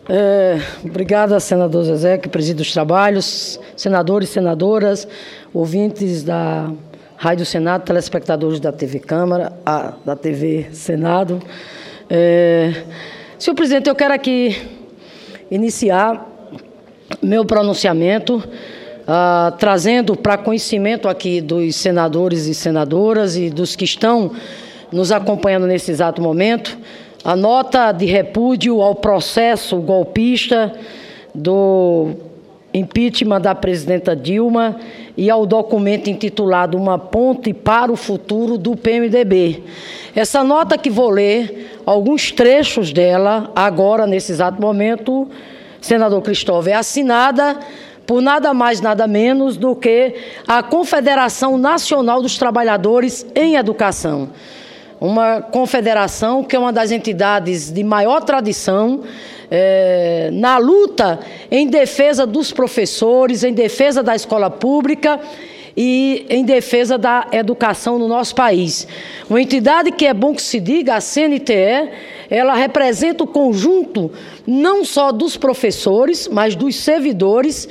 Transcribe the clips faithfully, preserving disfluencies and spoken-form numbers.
É, obrigada, senador Zezé, que preside os trabalhos, senadores, senadoras, ouvintes da Rádio Senado, telespectadores da T V Câmara, a, da T V Senado. É, senhor presidente, eu quero aqui iniciar meu pronunciamento ah, trazendo para conhecimento aqui dos senadores e senadoras e dos que estão nos acompanhando nesse exato momento, a nota de repúdio ao processo golpista do impeachment da presidenta Dilma e ao documento intitulado Uma Ponte para o Futuro do P M D B. Essa nota que vou ler, alguns trechos dela, agora, nesse exato momento, senador Cristóvão, é assinada por nada mais, nada menos do que a Confederação Nacional dos Trabalhadores em Educação. Uma confederação que é uma das entidades de maior tradição é, na luta em defesa dos professores, em defesa da escola pública e em defesa da educação no nosso país. Uma entidade que é bom que se diga, a C N T E, ela representa o conjunto não só dos professores, mas dos servidores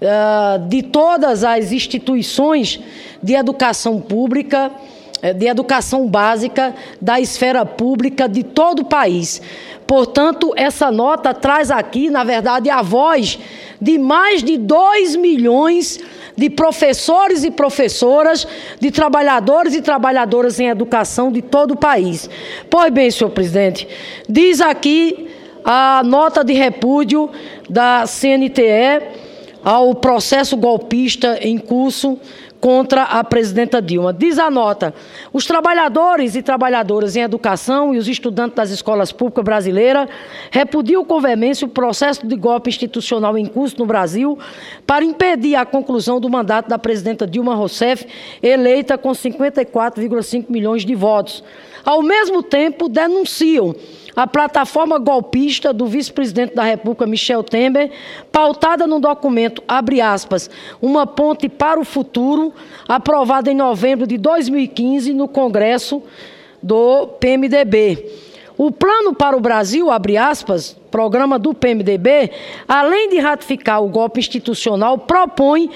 uh, de todas as instituições de educação pública, de educação básica da esfera pública de todo o país. Portanto, essa nota traz aqui, na verdade, a voz de mais de dois milhões de professores e professoras, de trabalhadores e trabalhadoras em educação de todo o país. Pois bem, senhor presidente, diz aqui a nota de repúdio da C N T E ao processo golpista em curso contra a presidenta Dilma. Diz a nota: os trabalhadores e trabalhadoras em educação e os estudantes das escolas públicas brasileiras repudiam com veemência o processo de golpe institucional em curso no Brasil para impedir a conclusão do mandato da presidenta Dilma Rousseff, eleita com cinquenta e quatro vírgula cinco milhões de votos. Ao mesmo tempo, denunciam a plataforma golpista do vice-presidente da República, Michel Temer, pautada no documento, abre aspas, Uma Ponte para o Futuro, aprovado em novembro de dois mil e quinze no Congresso do P M D B. O Plano para o Brasil, abre aspas, programa do P M D B, além de ratificar o golpe institucional, propõe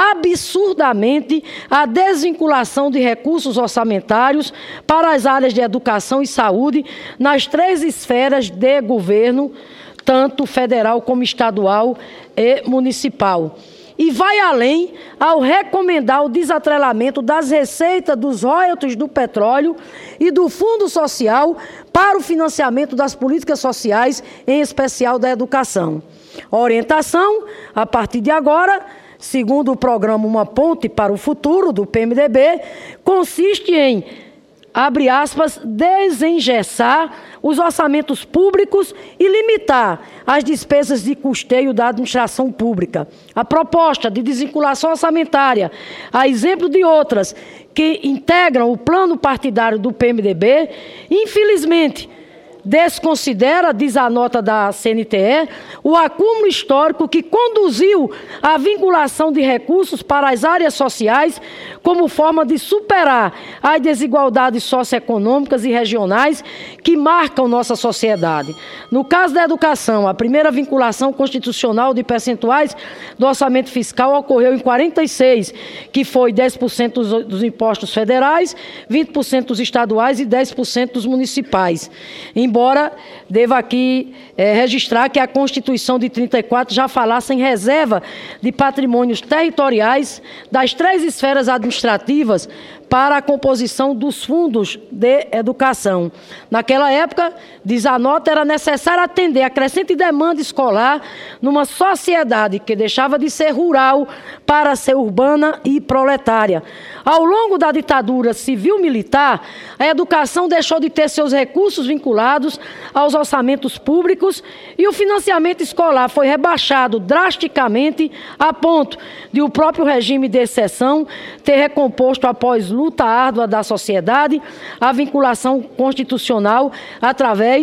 absurdamente a desvinculação de recursos orçamentários para as áreas de educação e saúde nas três esferas de governo, tanto federal como estadual e municipal. E vai além ao recomendar o desatrelamento das receitas dos royalties do petróleo e do Fundo Social para o financiamento das políticas sociais, em especial da educação. A orientação, a partir de agora, segundo o programa Uma Ponte para o Futuro, do P M D B, consiste em, abre aspas, desengessar os orçamentos públicos e limitar as despesas de custeio da administração pública. A proposta de desvinculação orçamentária, a exemplo de outras que integram o plano partidário do P M D B, infelizmente, desconsidera, diz a nota da C N T E, o acúmulo histórico que conduziu à vinculação de recursos para as áreas sociais como forma de superar as desigualdades socioeconômicas e regionais que marcam nossa sociedade. No caso da educação, a primeira vinculação constitucional de percentuais do orçamento fiscal ocorreu em quarenta e seis, que foi dez por cento dos, dos impostos federais, vinte por cento dos estaduais e dez por cento dos municipais. Embora deva aqui é, registrar que a Constituição de trinta e quatro já falasse em reserva de patrimônios territoriais das três esferas administrativas para a composição dos fundos de educação. Naquela época, diz a nota, era necessário atender a crescente demanda escolar numa sociedade que deixava de ser rural para ser urbana e proletária. Ao longo da ditadura civil-militar, a educação deixou de ter seus recursos vinculados aos orçamentos públicos e o financiamento escolar foi rebaixado drasticamente a ponto de o próprio regime de exceção ter recomposto após luta árdua da sociedade a vinculação constitucional através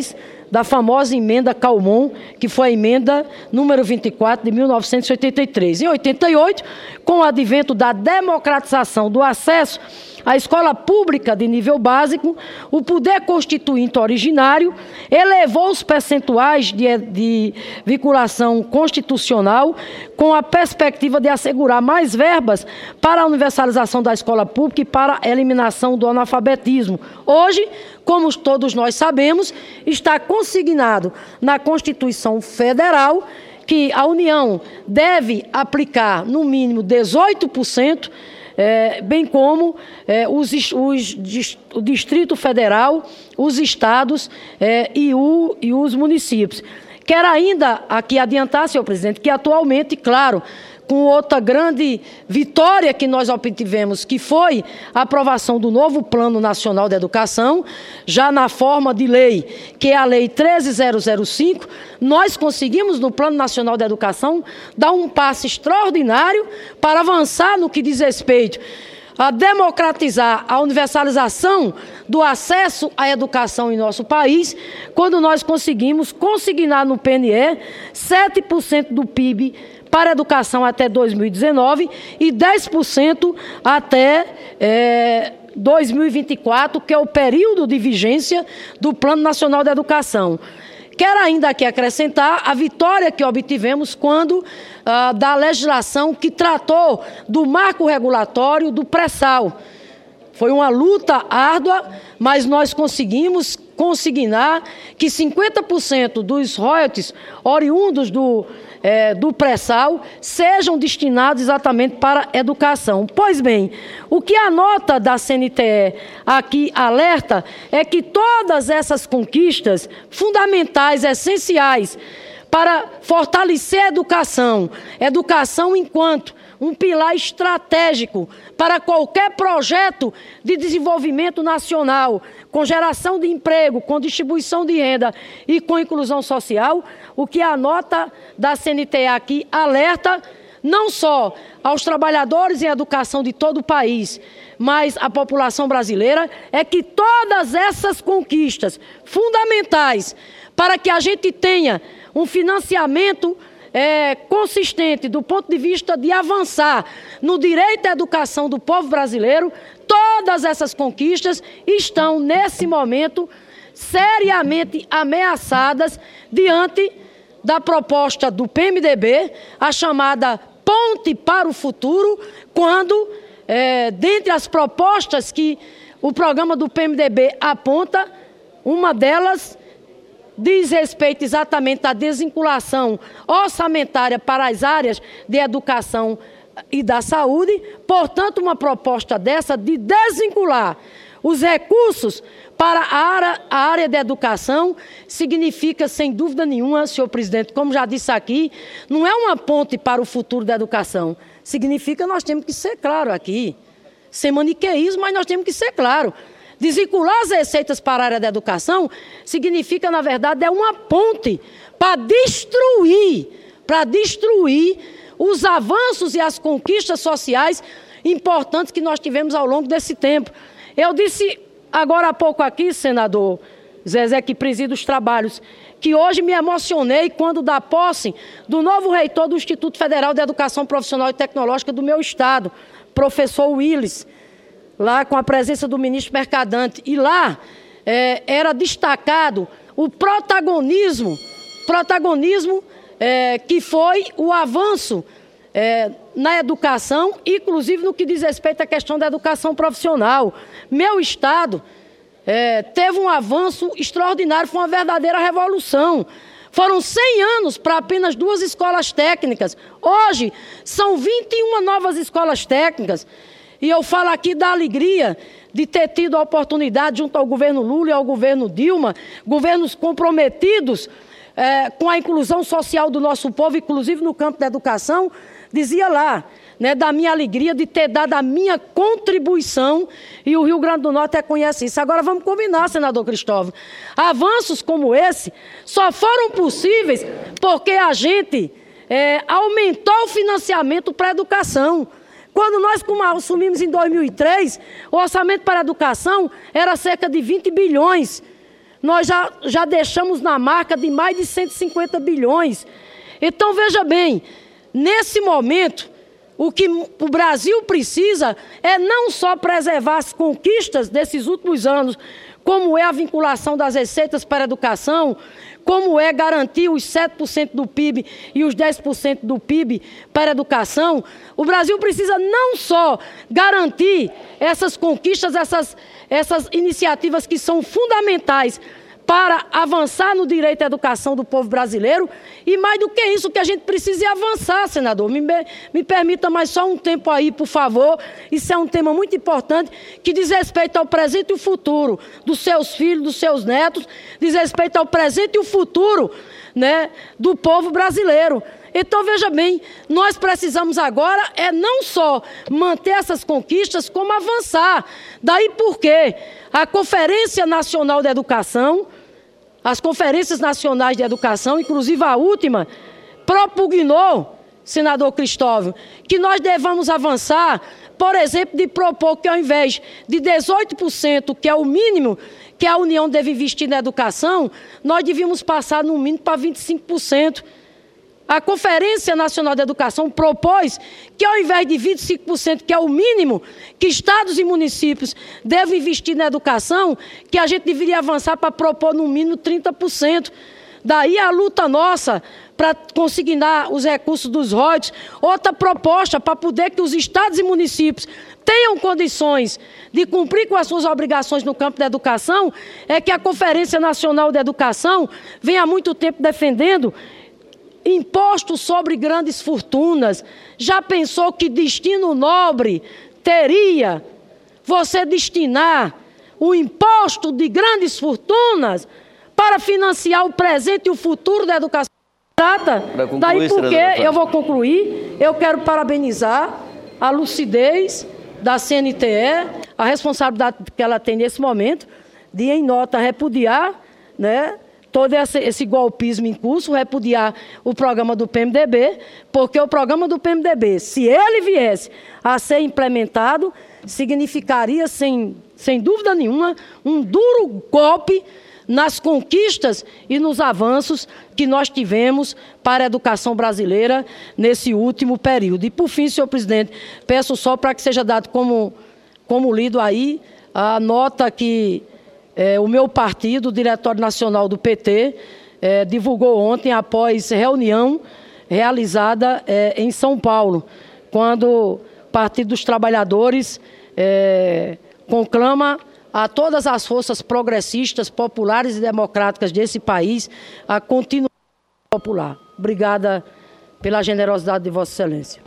da famosa emenda Calmon, que foi a emenda número vinte e quatro de mil novecentos e oitenta e três. Em oitenta e oito, com o advento da democratização do acesso à escola pública de nível básico, o poder constituinte originário elevou os percentuais de, de vinculação constitucional com a perspectiva de assegurar mais verbas para a universalização da escola pública e para a eliminação do analfabetismo. Hoje, como todos nós sabemos, está consignado na Constituição Federal que a União deve aplicar, no mínimo, dezoito por cento, É, bem como é, os, os, o Distrito Federal, os estados é, e, o, e os municípios. Quero ainda aqui adiantar, senhor presidente, que atualmente, claro, com outra grande vitória que nós obtivemos, que foi a aprovação do novo Plano Nacional de Educação, já na forma de lei, que é a Lei treze mil cinco, nós conseguimos, no Plano Nacional de Educação, dar um passo extraordinário para avançar no que diz respeito a democratizar a universalização do acesso à educação em nosso país, quando nós conseguimos consignar no P N E sete por cento do P I B para a educação até dois mil e dezenove e dez por cento até é, dois mil e vinte e quatro, que é o período de vigência do Plano Nacional de Educação. Quero ainda aqui acrescentar a vitória que obtivemos quando ah, da legislação que tratou do marco regulatório do pré-sal. Foi uma luta árdua, mas nós conseguimos consignar que cinquenta por cento dos royalties oriundos do, é, do pré-sal sejam destinados exatamente para a educação. Pois bem, o que a nota da C N T E aqui alerta é que todas essas conquistas fundamentais, essenciais, para fortalecer a educação, educação enquanto um pilar estratégico para qualquer projeto de desenvolvimento nacional, com geração de emprego, com distribuição de renda e com inclusão social, o que a nota da C N T E aqui alerta não só aos trabalhadores em educação de todo o país, mas à população brasileira, é que todas essas conquistas fundamentais para que a gente tenha um financiamento É, consistente do ponto de vista de avançar no direito à educação do povo brasileiro, todas essas conquistas estão, nesse momento, seriamente ameaçadas diante da proposta do P M D B, a chamada Ponte para o Futuro, quando, é, dentre as propostas que o programa do P M D B aponta, uma delas diz respeito exatamente à desvinculação orçamentária para as áreas de educação e da saúde. Portanto, uma proposta dessa de desvincular os recursos para a área, a área de educação significa, sem dúvida nenhuma, senhor presidente, como já disse aqui, não é uma ponte para o futuro da educação. Significa nós temos que ser claro aqui, sem maniqueísmo, mas nós temos que ser claro. Desvincular as receitas para a área da educação significa, na verdade, é uma ponte para destruir, para destruir os avanços e as conquistas sociais importantes que nós tivemos ao longo desse tempo. Eu disse agora há pouco aqui, senador Zezé, que preside os trabalhos, que hoje me emocionei quando da posse do novo reitor do Instituto Federal de Educação Profissional e Tecnológica do meu estado, professor Willis, lá com a presença do ministro Mercadante, e lá é, era destacado o protagonismo, protagonismo é, que foi o avanço é, na educação, inclusive no que diz respeito à questão da educação profissional. Meu estado é, teve um avanço extraordinário, foi uma verdadeira revolução. Foram cem anos para apenas duas escolas técnicas. Hoje, são vinte e uma novas escolas técnicas. E eu falo aqui da alegria de ter tido a oportunidade, junto ao governo Lula e ao governo Dilma, governos comprometidos é, com a inclusão social do nosso povo, inclusive no campo da educação, dizia lá, né, da minha alegria de ter dado a minha contribuição, e o Rio Grande do Norte reconhece isso. Agora vamos combinar, senador Cristóvão. Avanços como esse só foram possíveis porque a gente é, aumentou o financiamento para a educação. Quando nós assumimos em dois mil e três, o orçamento para a educação era cerca de vinte bilhões. nós já, já deixamos na marca de mais de cento e cinquenta bilhões. Então, veja bem, nesse momento, o que o Brasil precisa é não só preservar as conquistas desses últimos anos, como é a vinculação das receitas para a educação, como é garantir os sete por cento do P I B e os dez por cento do P I B para a educação. O Brasil precisa não só garantir essas conquistas, essas, essas iniciativas que são fundamentais para avançar no direito à educação do povo brasileiro, e mais do que isso, que a gente precisa é avançar, senador. Me, me permita mais só um tempo aí, por favor. Isso é um tema muito importante, que diz respeito ao presente e o futuro dos seus filhos, dos seus netos, diz respeito ao presente e o futuro, né, do povo brasileiro. Então, veja bem, nós precisamos agora é não só manter essas conquistas, como avançar. Daí porque a Conferência Nacional de Educação, as conferências nacionais de educação, inclusive a última, propugnou, senador Cristóvão, que nós devamos avançar, por exemplo, de propor que ao invés de dezoito por cento, que é o mínimo que a União deve investir na educação, nós devíamos passar no mínimo para vinte e cinco por cento. A Conferência Nacional de Educação propôs que, ao invés de vinte e cinco por cento, que é o mínimo que estados e municípios devem investir na educação, que a gente deveria avançar para propor, no mínimo, trinta por cento. Daí a luta nossa para consignar os recursos dos royalties. Outra proposta para poder que os estados e municípios tenham condições de cumprir com as suas obrigações no campo da educação é que a Conferência Nacional de Educação vem há muito tempo defendendo imposto sobre grandes fortunas. Já pensou que destino nobre teria você destinar o imposto de grandes fortunas para financiar o presente e o futuro da educação? Daí porque, eu vou concluir, eu quero parabenizar a lucidez da C N T E, a responsabilidade que ela tem nesse momento de, em nota, repudiar, né, todo esse, esse golpismo em curso, repudiar o programa do P M D B, porque o programa do P M D B, se ele viesse a ser implementado, significaria, sem, sem dúvida nenhuma, um duro golpe nas conquistas e nos avanços que nós tivemos para a educação brasileira nesse último período. E, por fim, senhor presidente, peço só para que seja dado como, como lido aí a nota que É, o meu partido, o Diretório Nacional do P T, é, divulgou ontem, após reunião realizada é, em São Paulo, quando o Partido dos Trabalhadores é, conclama a todas as forças progressistas, populares e democráticas desse país a continuar popular. Obrigada pela generosidade de Vossa Excelência.